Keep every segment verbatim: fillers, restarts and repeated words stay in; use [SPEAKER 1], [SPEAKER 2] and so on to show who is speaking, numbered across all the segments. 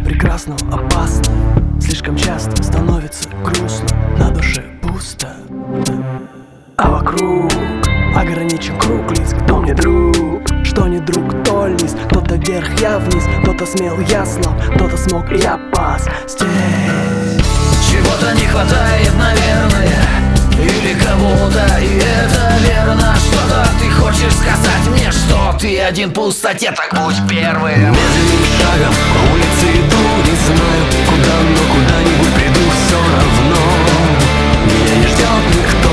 [SPEAKER 1] прекрасного опасно. Слишком часто становится грустно, на душе пусто, а вокруг ограничен круг лиц. Кто мне друг, что не друг, то лист. Кто-то вверх, я вниз, кто-то смел, я слаб, кто-то смог, я пас здесь.
[SPEAKER 2] Чего-то не хватает, наверное, или кого-то, и это верно. Что-то ты хочешь сказать мне, что ты один в пустоте, так будь первым.
[SPEAKER 1] Медленным шагом по улице иду, не знаю куда, но куда-нибудь приду все равно. Меня не ждет никто.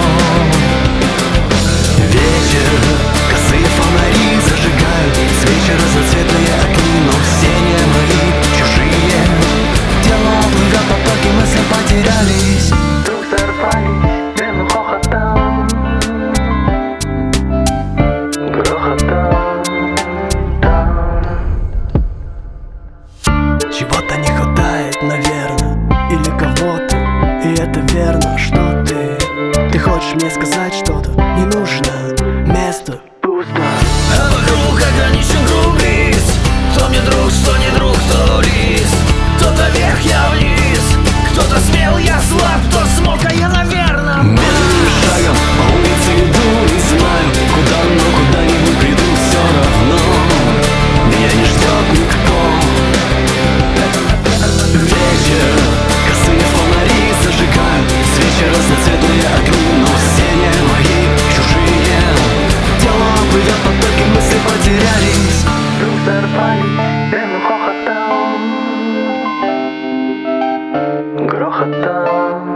[SPEAKER 1] Вечер, косые фонари зажигают, свечи разноцветные огни, но все не мои, чужие. Тело плывет, потоки мысли потерялись. Вдруг сорвались между хохотом, грохотом. Чего-то не хватает, наверное, или кого-то, и это верно, что ты Ты хочешь мне сказать что-то, не нужно, место пусто.
[SPEAKER 2] А вокруг ограничен круг лиц. Кто мне друг, что не друг, кто лист. Кто-то вверх, я вниз. Кто-то смел, я слаб, кто смог, а я, наверное,
[SPEAKER 1] Медленным шагом по улице иду, не знаю куда, но куда-нибудь приду все равно. Меня не ждет никто. Вечер, косые фонари зажигают, свечи разноцветные огни, но все не мои, чужие. Тело плывет, потоки мысли потерялись. Вдруг сорвались между хохотом, грохотом.